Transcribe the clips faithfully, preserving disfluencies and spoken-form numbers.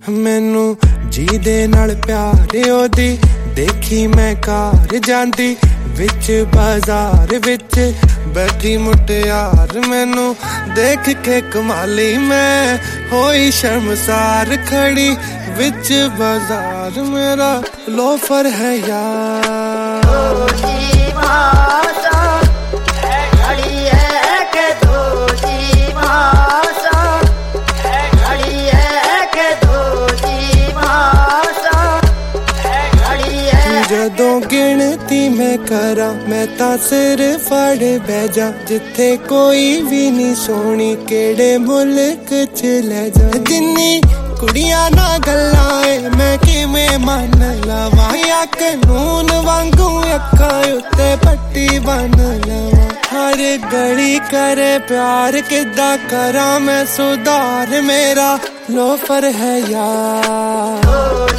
मैनू जी दे नाल प्यार ओदी देखी मैं कार जांदी विच बाजार विच बैठी मुटियार मैनू देख के कमाली मैं होई शर्मसार खड़ी विच बाजार मेरा लोफर है यार। जदों गिनती मैं करा मैं तां सिर फड़ बह जा जिथे कोई भी नहीं सोनी केड़े मुल्क च ले जा जिन्नी कुड़ियां ना गल्लां ए मैं किवें मन लवां या कानून वांगू अखां उत्ते पट्टी बन लवां हर गली करे प्यार किदा करा मैं सुधार मेरा लोफर है यार।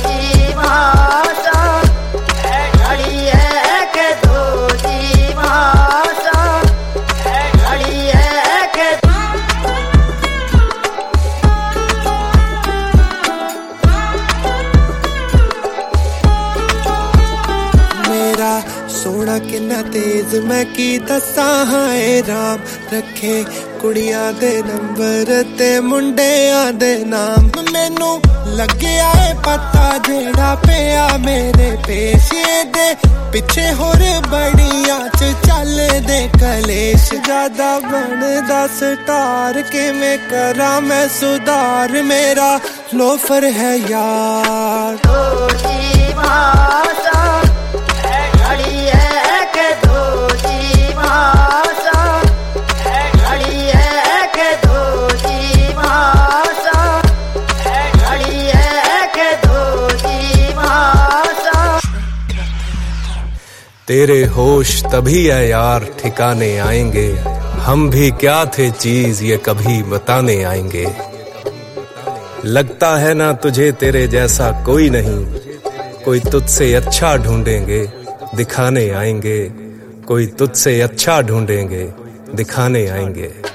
सोना किन्ना तेज मैं की दसा हाय राम रखे कुड़ियां दे नंबर ते मुंडियां दे नाम मैनू लग्या है पता जेड़ा पिया मेरे पेशे दे पिछे होर बड़ियां च चल दे कलेश ज्यादा बनदा स्टार किवें करा मैं सुधार मेरा लोफर है यार। तेरे होश तभी है यार ठिकाने आएंगे हम भी क्या थे चीज ये कभी बताने आएंगे। लगता है ना तुझे तेरे जैसा कोई नहीं कोई तुझसे अच्छा ढूंढेंगे दिखाने आएंगे कोई तुझसे अच्छा ढूंढेंगे दिखाने आएंगे।